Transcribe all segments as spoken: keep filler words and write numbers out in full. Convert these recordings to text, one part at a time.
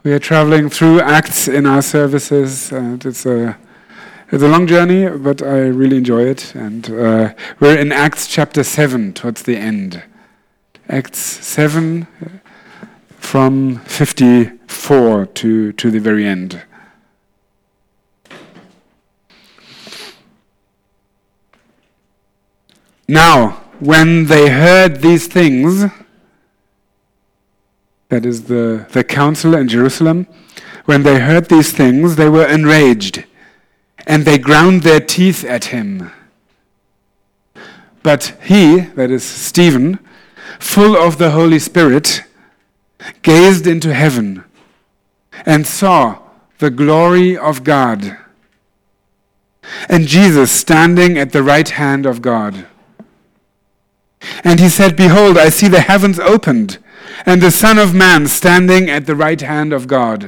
We are traveling through Acts in our services, and it's a it's a long journey, but I really enjoy it. And uh, we're in Acts chapter seven, towards the end. Acts seven, from fifty-four to, to the very end. Now, when they heard these things, that is the, the council in Jerusalem, when they heard these things, they were enraged, and they ground their teeth at him. But he, that is Stephen, full of the Holy Spirit, gazed into heaven and saw the glory of God, and Jesus standing at the right hand of God. And he said, "Behold, I see the heavens opened, and the Son of Man standing at the right hand of God."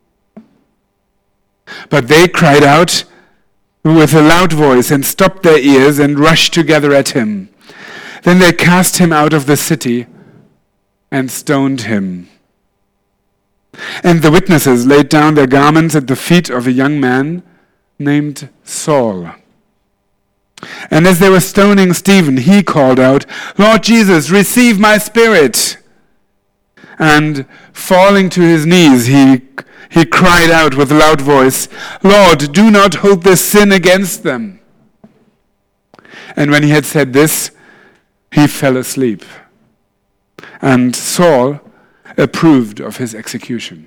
But they cried out with a loud voice and stopped their ears and rushed together at him. Then they cast him out of the city and stoned him. And the witnesses laid down their garments at the feet of a young man named Saul. And as they were stoning Stephen, he called out, "Lord Jesus, receive my spirit." And falling to his knees, he, he cried out with a loud voice, "Lord, do not hold this sin against them." And when he had said this, he fell asleep. And Saul approved of his execution.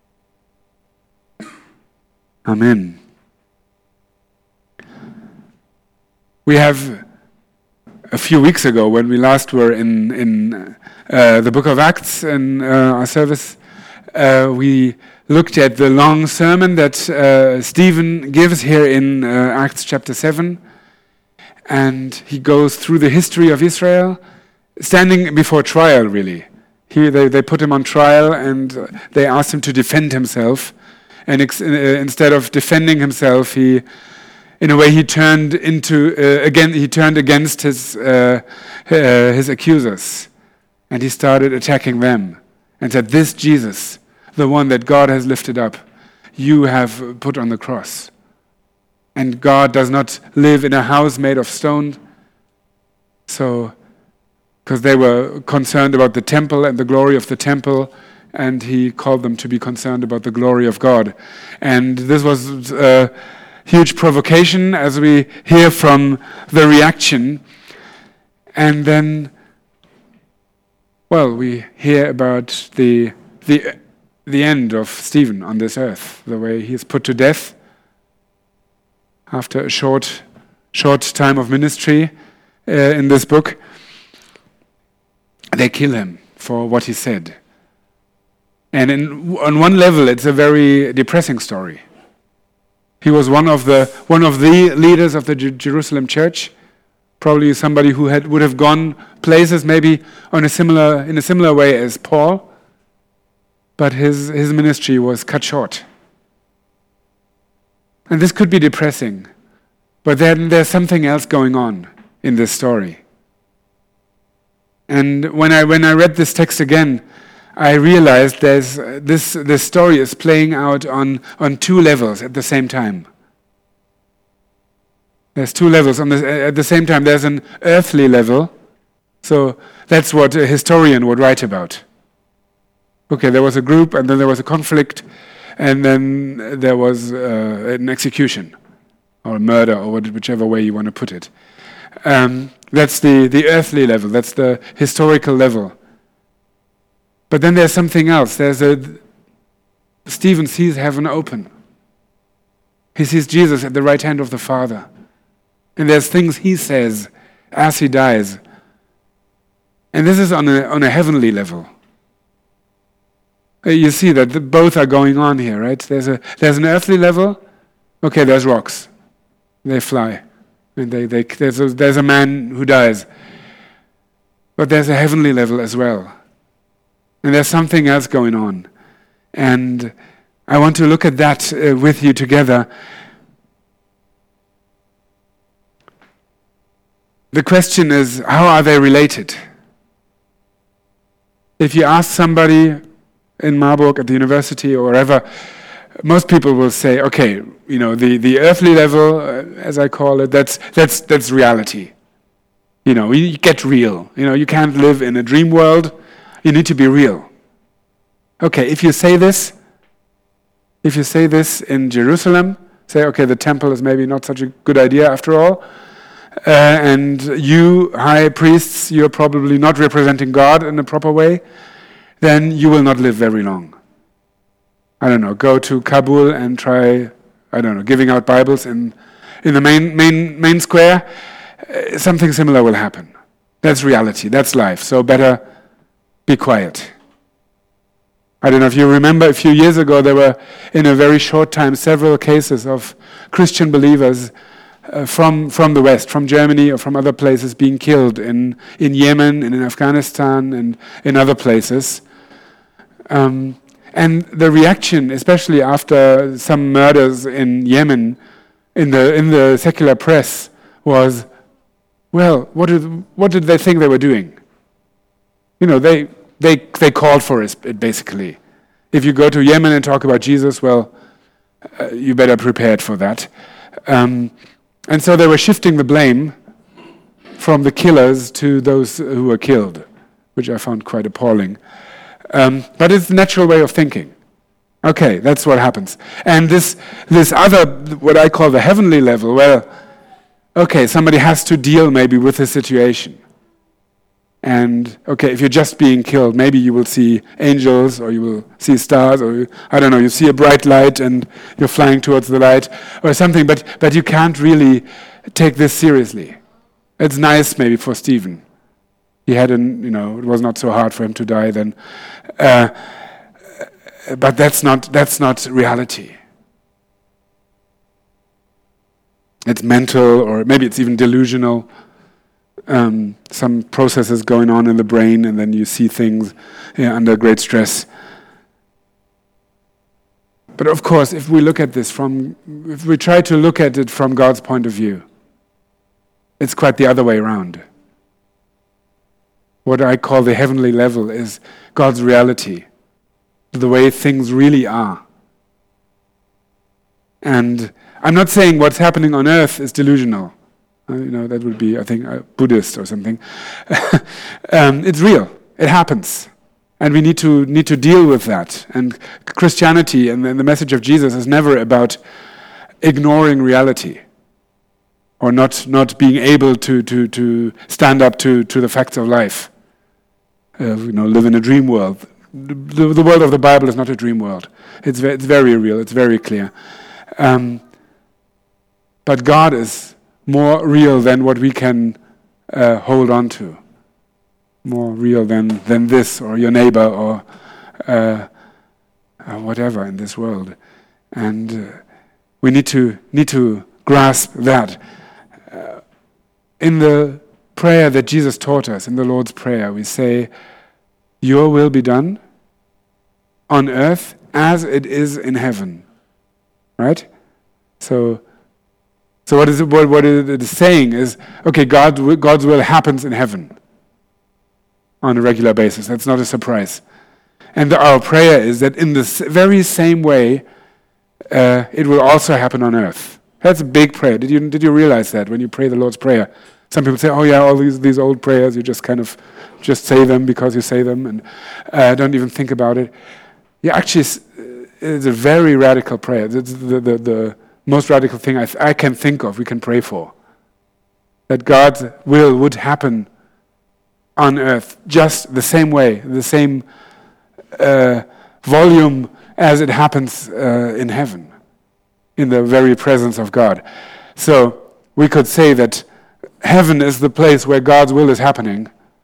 Amen. We have, a few weeks ago, when we last were in, in uh, the book of Acts in uh, our service, uh, we looked at the long sermon that uh, Stephen gives here in uh, Acts chapter seven. And he goes through the history of Israel, standing before trial, really. He, they, they put him on trial, and they asked him to defend himself. And ex- uh, instead of defending himself, he... In a way, he turned into uh, again. He turned against his uh, uh, his accusers, and he started attacking them, and said, "This Jesus, the one that God has lifted up, you have put on the cross. And God does not live in a house made of stone." So, because they were concerned about the temple and the glory of the temple, and he called them to be concerned about the glory of God, and this was. Uh, Huge provocation as we hear from the reaction. And then, well, we hear about the the the end of Stephen on this earth, the way he is put to death after a short short time of ministry uh, in this book. They kill him for what he said. And in, on one level, it's a very depressing story. He was one of the one of the leaders of the J- Jerusalem church, probably somebody who had would have gone places maybe on a similar in a similar way as Paul. But his his ministry was cut short. And this could be depressing. But then there's something else going on in this story. And when I when I read this text again, I realized there's uh, this this story is playing out on, on two levels at the same time. There's two levels on the, at the same time. There's an earthly level, so that's what a historian would write about. Okay, there was a group, and then there was a conflict, and then there was uh, an execution, or a murder, or whichever way you want to put it. Um, that's the, the earthly level. That's the historical level. But then there's something else. There's a Stephen sees heaven open. He sees Jesus at the right hand of the Father. And there's things he says as he dies. And this is on a on a heavenly level. Uh, You see that the, both are going on here, right? There's a there's an earthly level. Okay, there's rocks. They fly. And they, they there's a, there's a man who dies. But there's a heavenly level as well. And there's something else going on. And I want to look at that uh, with you together. The question is, how are they related? If you ask somebody in Marburg at the university or wherever, most people will say, okay, you know, the, the earthly level, uh, as I call it, that's that's that's reality. You know, you get real. You know, you can't live in a dream world. You need to be real. Okay, if you say this, if you say this in Jerusalem, say, okay, the temple is maybe not such a good idea after all, uh, and you, high priests, you're probably not representing God in a proper way, then you will not live very long. I don't know, go to Kabul and try, I don't know, giving out Bibles in in the main main main square. Uh, something similar will happen. That's reality, that's life, so better be quiet. I don't know if you remember, a few years ago there were, in a very short time, several cases of Christian believers uh, from from the West, from Germany or from other places, being killed in, in Yemen and in Afghanistan and in other places. Um, and the reaction, especially after some murders in Yemen, in the in the secular press, was, well, what did what did they think they were doing? You know, they they they called for it basically. If you go to Yemen and talk about Jesus, well, uh, you better prepared for that. Um, and so they were shifting the blame from the killers to those who were killed, which I found quite appalling. Um, but it's the natural way of thinking. Okay, that's what happens. And this this other, what I call the heavenly level, well, okay, somebody has to deal maybe with the situation. And, okay, if you're just being killed, maybe you will see angels or you will see stars or, you, I don't know, you see a bright light and you're flying towards the light or something, but, but you can't really take this seriously. It's nice maybe for Stephen. He had an, you know, it was not so hard for him to die then. Uh, but that's not, that's not reality. It's mental, or maybe it's even delusional. Um, some processes going on in the brain, and then you see things yeah, under great stress. But of course, if we look at this from, if we try to look at it from God's point of view, it's quite the other way around. What I call the heavenly level is God's reality, the way things really are. And I'm not saying what's happening on earth is delusional. Uh, you know, that would be, I think, uh, Buddhist or something. um, it's real. It happens. And we need to need to deal with that. And Christianity and the, the message of Jesus is never about ignoring reality or not not being able to to, to stand up to, to the facts of life. Uh, you know, live in a dream world. The, the world of the Bible is not a dream world. It's, ve- it's very real. It's very clear. Um, but God is more real than what we can uh, hold on to. More real than, than this or your neighbor or uh, uh, whatever in this world. And uh, we need to need to grasp that. Uh, in the prayer that Jesus taught us, in the Lord's Prayer, we say, "Your will be done on earth as it is in heaven." Right? So So what is it, what, what it is saying is, okay, God, God's will happens in heaven on a regular basis. That's not a surprise. And the, our prayer is that in the very same way, uh, it will also happen on earth. That's a big prayer. Did you did you realize that when you pray the Lord's Prayer? Some people say, oh yeah, all these, these old prayers, you just kind of just say them because you say them and uh, don't even think about it. Yeah, actually, it's, it's a very radical prayer. It's the, the, the most radical thing I, th- I can think of, we can pray for. That God's will would happen on earth just the same way, the same uh, volume as it happens uh, in heaven, in the very presence of God. So we could say that heaven is the place where God's will is happening,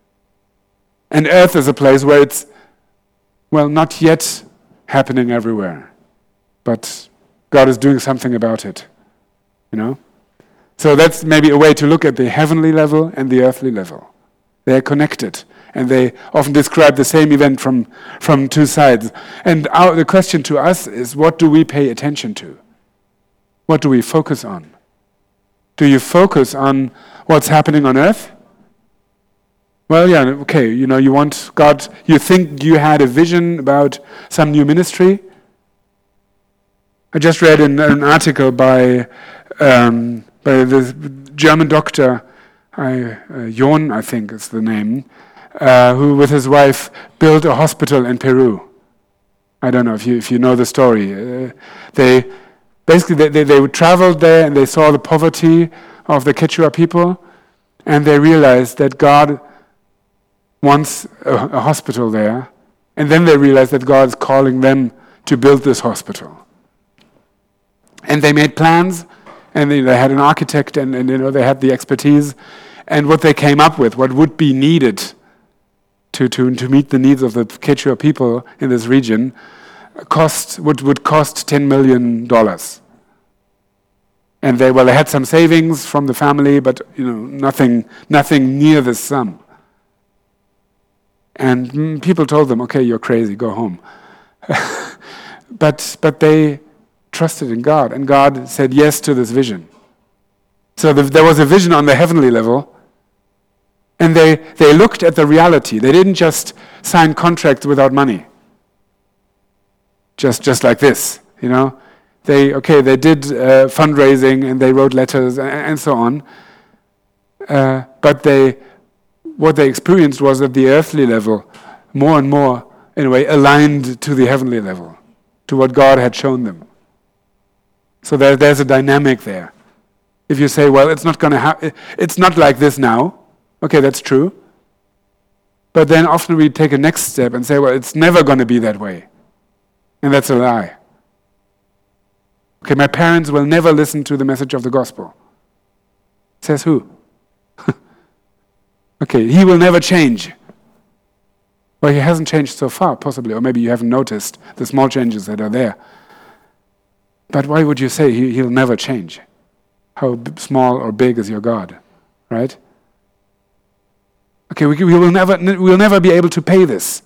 and earth is a place where it's, well, not yet happening everywhere, but God is doing something about it, you know? So that's maybe a way to look at the heavenly level and the earthly level. They're connected, and they often describe the same event from, from two sides. And our, the question to us is, what do we pay attention to? What do we focus on? Do you focus on what's happening on earth? Well, yeah, okay, you know, you want God, you think you had a vision about some new ministry. I just read an, an article by um, by the German doctor, I, uh, John, I think is the name, uh, who with his wife built a hospital in Peru. I don't know if you if you know the story. Uh, they basically they, they, they traveled there and they saw the poverty of the Quechua people, and they realized that God wants a, a hospital there, and then they realized that God is calling them to build this hospital. And they made plans, and they, they had an architect, and, and you know they had the expertise, and what they came up with, what would be needed to to to meet the needs of the Quechua people in this region, cost would would cost ten million dollars. And they well they had some savings from the family, but you know nothing nothing near this sum. And mm, people told them, okay, you're crazy, go home. but but they trusted in God, and God said yes to this vision. So the, there was a vision on the heavenly level, and they, they looked at the reality. They didn't just sign contracts without money. Just just like this, you know. They okay, they did uh, fundraising, and they wrote letters, and, and so on. Uh, but they what they experienced was at the earthly level, more and more, in a way, aligned to the heavenly level, to what God had shown them. So there, there's a dynamic there. If you say, well, it's not going to happen, it's not like this now. Okay, that's true. But then often we take a next step and say, well, it's never going to be that way. And that's a lie. Okay, my parents will never listen to the message of the gospel. Says who? Okay, he will never change. Well, he hasn't changed so far, possibly, or maybe you haven't noticed the small changes that are there. But why would you say he, he'll never change? How b- small or big is your God, right? Okay, we, we will never n- we'll never be able to pay this.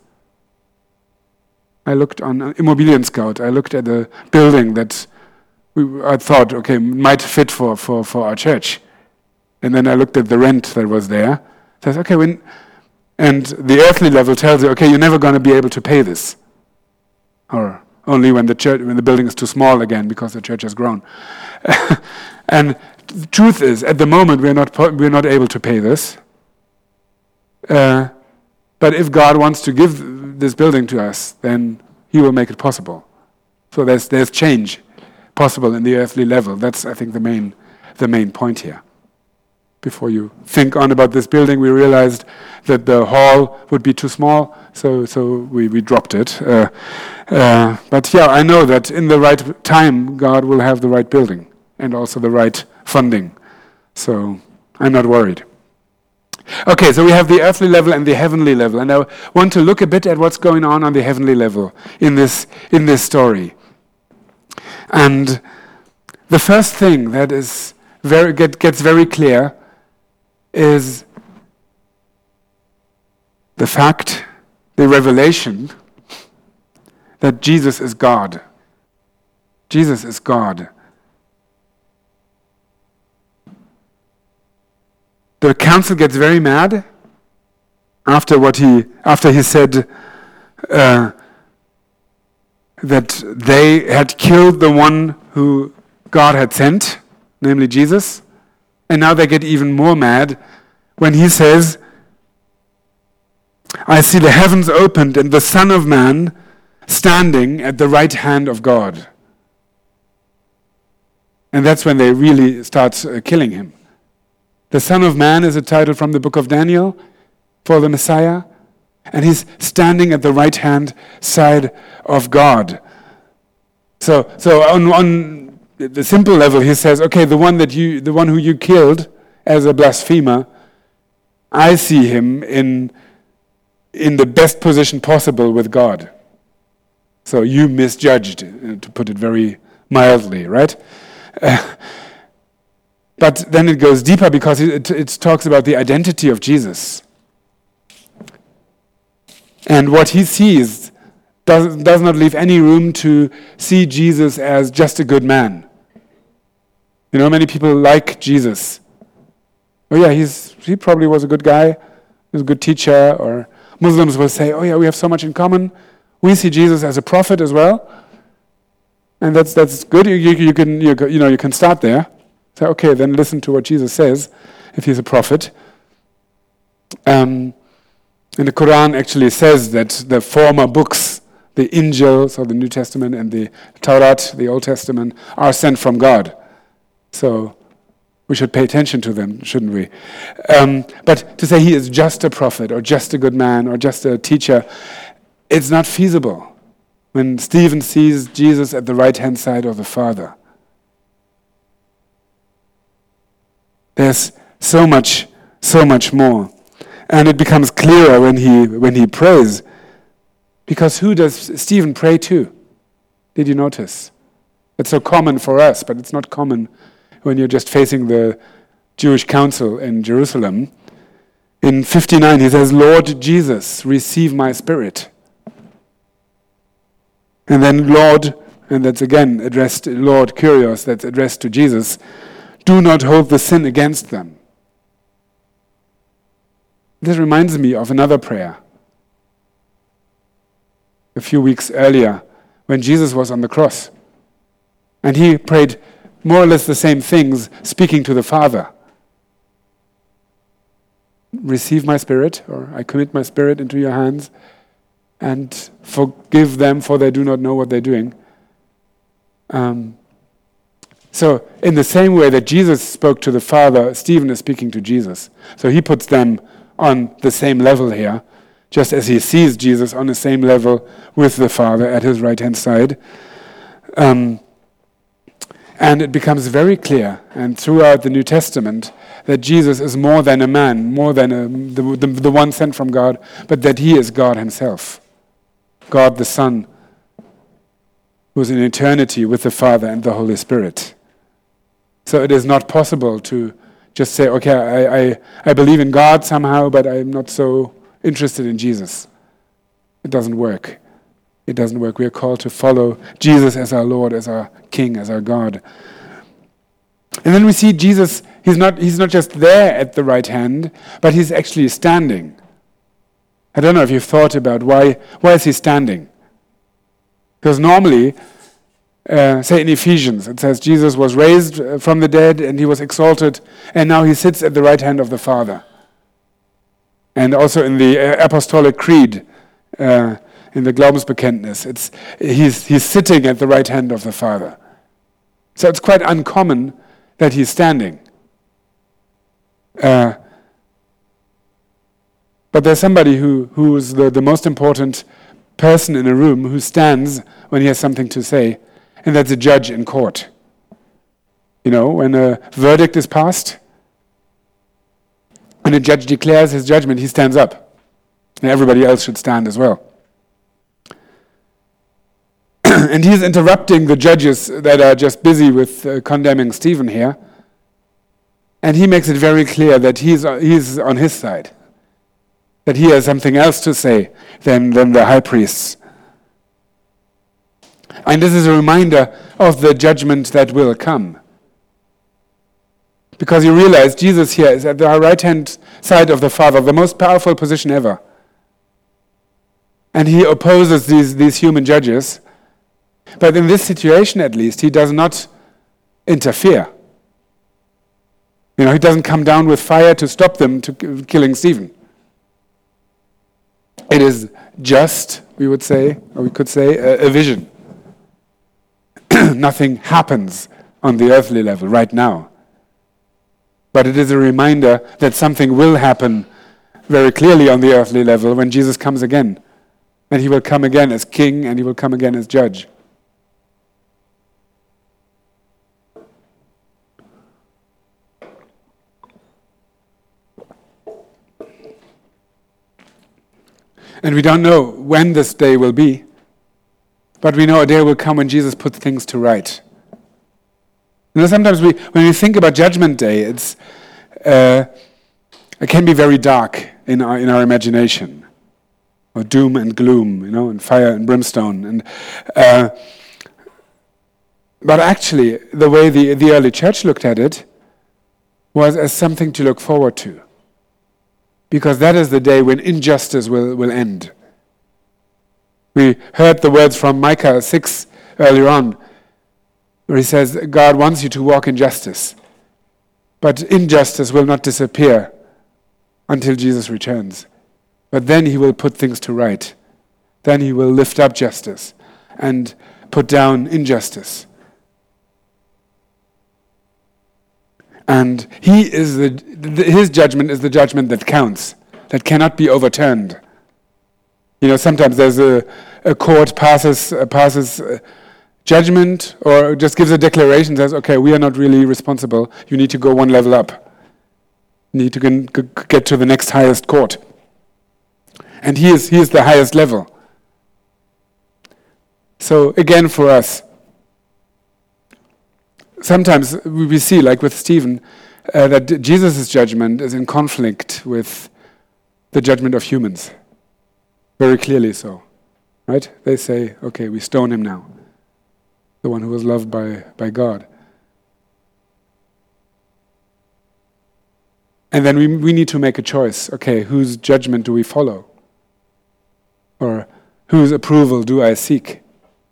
I looked on uh, Immobilien Scout. I looked at the building that we, I thought, okay, might fit for, for, for our church. And then I looked at the rent that was there. Says, okay, when, and the earthly level tells you, okay, you're never going to be able to pay this, or only when the church, when the building is too small again because the church has grown. And the truth is, at the moment, we're not we're not able to pay this. Uh, but if God wants to give this building to us, then He will make it possible. So there's there's change possible in the earthly level. That's, I think, the main the main point here. Before you think on about this building, we realized that the hall would be too small, so so we, we dropped it. Uh, uh, but yeah, I know that in the right time, God will have the right building and also the right funding. So I'm not worried. Okay, so we have the earthly level and the heavenly level, and I want to look a bit at what's going on on the heavenly level in this in this story. And the first thing that is very get, gets very clear is the fact, the revelation, that Jesus is God. Jesus is God. The council gets very mad after what he after he said uh, that they had killed the one who God had sent, namely Jesus. And now they get even more mad when he says, I see the heavens opened and the Son of Man standing at the right hand of God. And that's when they really start uh, killing him. The Son of Man is a title from the book of Daniel for the Messiah. And he's standing at the right hand side of God. So, so on, on the simple level, he says, okay, the one that you, the one who you killed as a blasphemer, I see him in in the best position possible with God. So you misjudged, to put it very mildly, right? Uh, but then it goes deeper because it, it talks about the identity of Jesus. And what he sees does, does not leave any room to see Jesus as just a good man. You know, many people like Jesus. Oh yeah, he's he probably was a good guy, he's a good teacher, or Muslims will say, oh yeah, we have so much in common. We see Jesus as a prophet as well. And that's that's good. You, you, you can you, you know you can start there. Say, okay, then listen to what Jesus says, if he's a prophet. Um, and the Quran actually says that the former books, the Injil, so the New Testament, and the Torah, the Old Testament, are sent from God. So we should pay attention to them, shouldn't we? Um, but to say he is just a prophet, or just a good man, or just a teacher, it's not feasible. When Stephen sees Jesus at the right-hand side of the Father, there's so much, so much more. And it becomes clearer when he when he prays. Because who does Stephen pray to? Did you notice? It's so common for us, but it's not common when you're just facing the Jewish council in Jerusalem. In fifty-nine, he says, Lord Jesus, receive my spirit. And then Lord, and that's again addressed, Lord Kyrios, that's addressed to Jesus, do not hold the sin against them. This reminds me of another prayer. A few weeks earlier, when Jesus was on the cross. And he prayed more or less the same things, speaking to the Father. Receive my spirit, or I commit my spirit into your hands, and forgive them, for they do not know what they're doing. Um, so, in the same way that Jesus spoke to the Father, Stephen is speaking to Jesus. So he puts them on the same level here, just as he sees Jesus on the same level with the Father at his right-hand side. Um, and it becomes very clear, and throughout the New Testament, that Jesus is more than a man, more than a, the, the, the one sent from God, but that he is God himself. God the Son, who is in eternity with the Father and the Holy Spirit. So it is not possible to just say, okay, I, I, I believe in God somehow, but I'm not so interested in Jesus. It doesn't work. It doesn't work. We are called to follow Jesus as our Lord, as our King, as our God. And then we see Jesus, he's not, he's not just there at the right hand, but he's actually standing. I don't know if you've thought about why, why is he standing? Because normally, uh, say in Ephesians, it says Jesus was raised from the dead and he was exalted, and now he sits at the right hand of the Father. And also in the uh, Apostolic Creed, uh, in the Glaubensbekenntnis, it's he's he's sitting at the right hand of the Father. So it's quite uncommon that he's standing. Uh, but there's somebody who who is the, the most important person in a room who stands when he has something to say, and that's a judge in court. You know, when a verdict is passed, when a judge declares his judgment, he stands up. And everybody else should stand as well. And he's interrupting the judges that are just busy with uh, condemning Stephen here. And he makes it very clear that he's, uh, he's on his side. That he has something else to say than, than the high priests. And this is a reminder of the judgment that will come. Because you realize Jesus here is at the right-hand side of the Father, the most powerful position ever. And he opposes these, these human judges. But in this situation, at least, he does not interfere. You know, he doesn't come down with fire to stop them to k- killing Stephen. It is just, we would say, or we could say, a, a vision. Nothing happens on the earthly level right now. But it is a reminder that something will happen very clearly on the earthly level when Jesus comes again. And he will come again as king, and he will come again as judge. And we don't know when this day will be, but we know a day will come when Jesus puts things to right. You know, sometimes we, when we think about Judgment Day, it's uh, it can be very dark in our in our imagination, or doom and gloom, you know, and fire and brimstone. And uh, but actually, the way the the early church looked at it was as something to look forward to. because that is the day when injustice will, will end. We heard the words from Micah six earlier on, where he says, God wants you to walk in justice, but injustice will not disappear until Jesus returns. But then he will put things to right. Then he will lift up justice and put down injustice. And he is the, the, his judgment is the judgment that counts, that cannot be overturned. You know, sometimes there's a, a court passes uh, passes uh, judgment, or just gives a declaration, says, okay, we are not really responsible. You need to go one level up. You need to g- g- get to the next highest court. And he is he is the highest level. So again, for us, sometimes we see, like with Stephen, uh, that Jesus' judgment is in conflict with the judgment of humans. Very clearly so. Right? They say, okay, we stone him now. The one who was loved by, by God. And then we we need to make a choice. Okay, whose judgment do we follow? Or whose approval do I seek?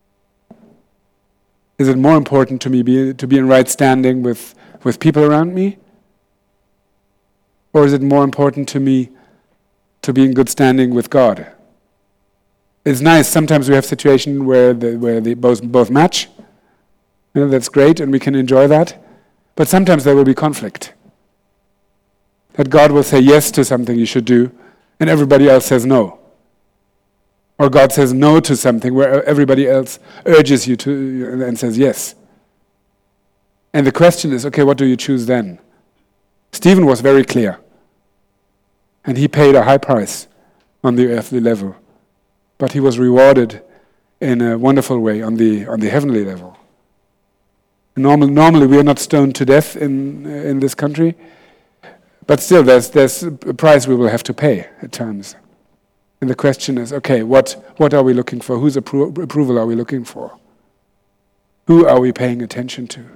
Is it more important to me be, to be in right standing with, with people around me? Or is it more important to me to be in good standing with God? It's nice. Sometimes we have situations where the, where they both both match. You know, that's great, and we can enjoy that. But sometimes there will be conflict. That God will say yes to something you should do, and everybody else says no. Or God says no to something where everybody else urges you to and says yes. And the question is, okay, what do you choose then? Stephen was very clear. And he paid a high price on the earthly level. But he was rewarded in a wonderful way on the on the heavenly level. Normal, normally we are not stoned to death in in this country. But still, there's there's a price we will have to pay at times. And the question is, okay, what, what are we looking for? Whose appro- approval are we looking for? Who are we paying attention to?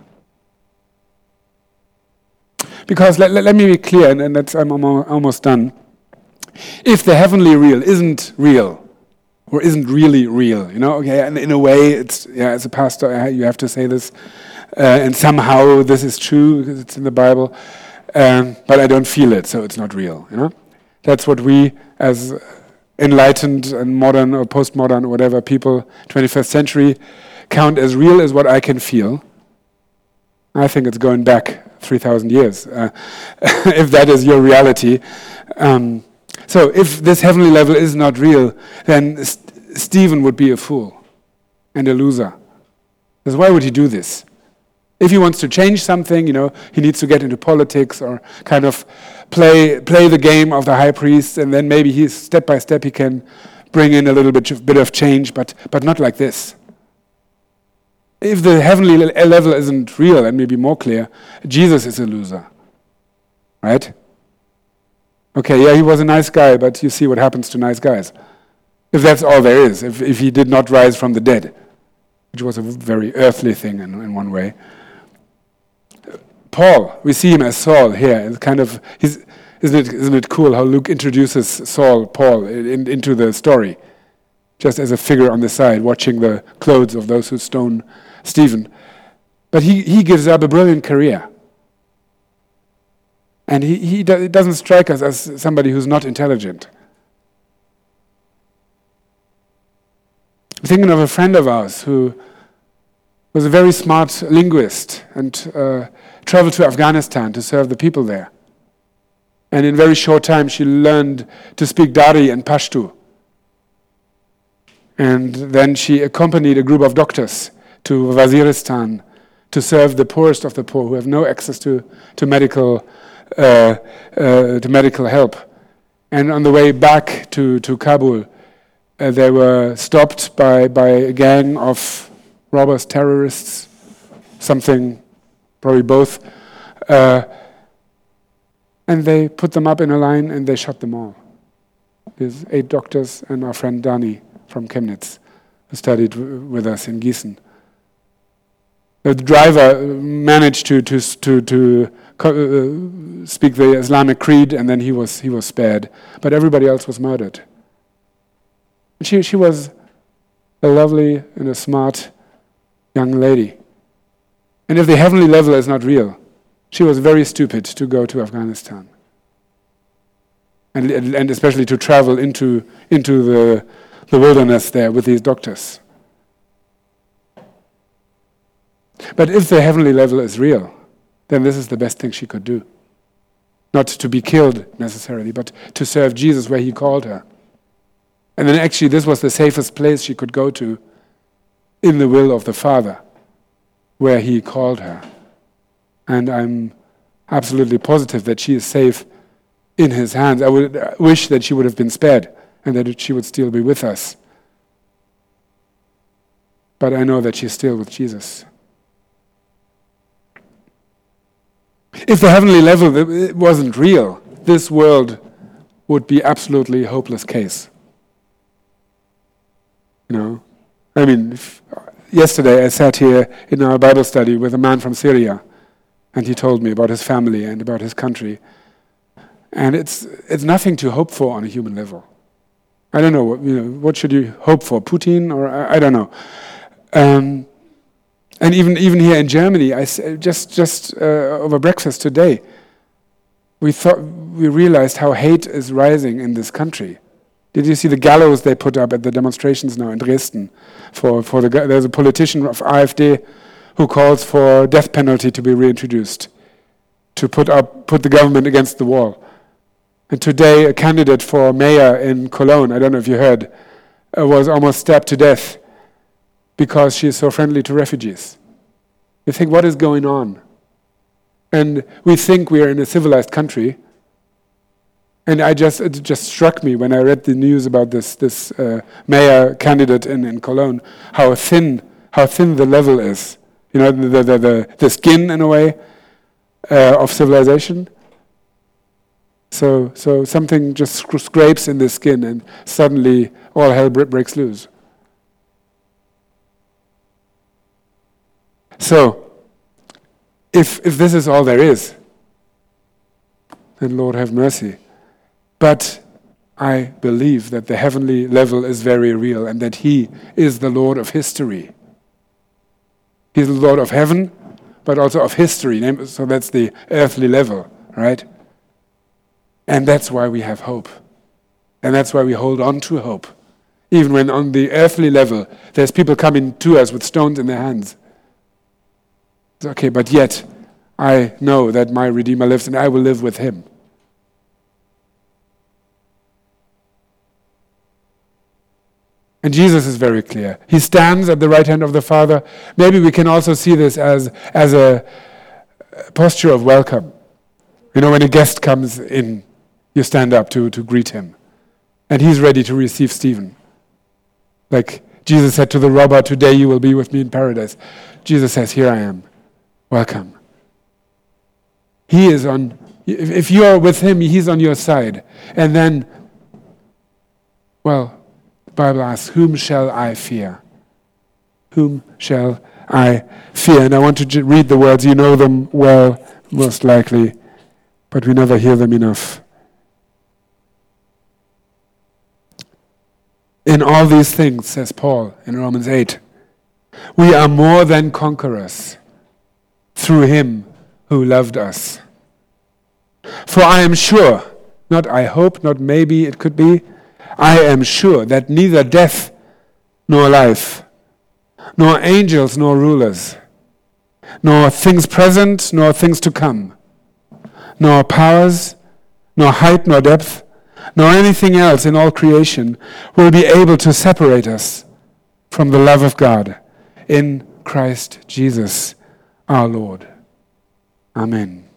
Because let, let, let me be clear, and, and that's, I'm almost done. If the heavenly real isn't real, or isn't really real, you know, okay, and in a way, it's, yeah, as a pastor, you have to say this, uh, and somehow this is true because it's in the Bible, um, but I don't feel it, so it's not real, you know? That's what we, as enlightened and modern or postmodern or whatever people, twenty-first century, count as real as what I can feel. I think it's going back three thousand years, uh, if that is your reality. Um, so if this heavenly level is not real, then St- Stephen would be a fool and a loser. Because why would he do this? If he wants to change something, you know, he needs to get into politics or kind of play play the game of the high priest, and then maybe he step by step he can bring in a little bit of, bit of change, but but not like this. If the heavenly level isn't real, let me be more clear, Jesus is a loser, right? Okay, yeah, he was a nice guy, but you see what happens to nice guys. If that's all there is, if if he did not rise from the dead, which was a very earthly thing in, in one way. Paul, we see him as Saul here. It's kind of, he's, isn't it isn't it cool how Luke introduces Saul, Paul, in, into the story, just as a figure on the side, watching the clothes of those who stone Stephen. But he, he gives up a brilliant career. And he, he do, it doesn't strike us as somebody who's not intelligent. I'm thinking of a friend of ours who was a very smart linguist and uh, traveled to Afghanistan to serve the people there. And in a very short time, she learned to speak Dari and Pashto. And then she accompanied a group of doctors to Waziristan to serve the poorest of the poor who have no access to, to medical uh, uh, to medical help. And on the way back to, to Kabul, uh, they were stopped by, by a gang of robbers, terrorists, something, probably both. Uh, and they put them up in a line and they shot them all. There's eight doctors and our friend Dani from Chemnitz, who studied w- with us in Gießen. The driver managed to to to to uh, speak the Islamic creed, and then he was he was spared. But everybody else was murdered. And she she was a lovely and a smart young lady. And if the heavenly level is not real, she was very stupid to go to Afghanistan. And, and especially to travel into, into the, the wilderness there with these doctors. But if the heavenly level is real, then this is the best thing she could do. Not to be killed necessarily, but to serve Jesus where he called her. And then actually this was the safest place she could go to in the will of the Father, where he called her. And I'm absolutely positive that she is safe in his hands. I would wish that she would have been spared and that she would still be with us. But I know that she's still with Jesus. If the heavenly level wasn't real, this world would be absolutely hopeless case. You know, I mean, if, yesterday I sat here in our Bible study with a man from Syria, and he told me about his family and about his country. And it's it's nothing to hope for on a human level. I don't know, what, you know, what should you hope for? Putin, or I, I don't know. Um, and even even here in Germany, I just just uh, over breakfast today, we thought we realized how hate is rising in this country. Did you see the gallows they put up at the demonstrations now in Dresden? For for the there's a politician of AfD who calls for death penalty to be reintroduced, to put up put the government against the wall. And today, a candidate for mayor in Cologne, I don't know if you heard, uh, was almost stabbed to death because she is so friendly to refugees. You think, what is going on? And we think we are in a civilized country. And I just it just struck me when I read the news about this this uh, mayor candidate in, in Cologne, how thin how thin the level is. You know, the the the, the skin in a way uh, of civilization. So so something just sc- scrapes in the skin, and suddenly all hell b- breaks loose. So, if if this is all there is, then Lord have mercy. But I believe that the heavenly level is very real and that he is the Lord of history. He's the Lord of heaven, but also of history. So that's the earthly level, right? And that's why we have hope. And that's why we hold on to hope. Even when on the earthly level, there's people coming to us with stones in their hands. It's okay, but yet I know that my Redeemer lives and I will live with him. And Jesus is very clear. He stands at the right hand of the Father. Maybe we can also see this as, as a posture of welcome. You know, when a guest comes in, you stand up to, to greet him. And he's ready to receive Stephen. Like Jesus said to the robber, today you will be with me in paradise. Jesus says, here I am. Welcome. He is on, if you are with him, he's on your side. And then, well, the Bible asks, whom shall I fear? Whom shall I fear? And I want to j- read the words. You know them well, most likely, but we never hear them enough. In all these things, says Paul in Romans eight, we are more than conquerors through him who loved us. For I am sure, not I hope, not maybe it could be, I am sure that neither death nor life, nor angels nor rulers, nor things present nor things to come, nor powers, nor height nor depth, nor anything else in all creation will be able to separate us from the love of God in Christ Jesus our Lord. Amen.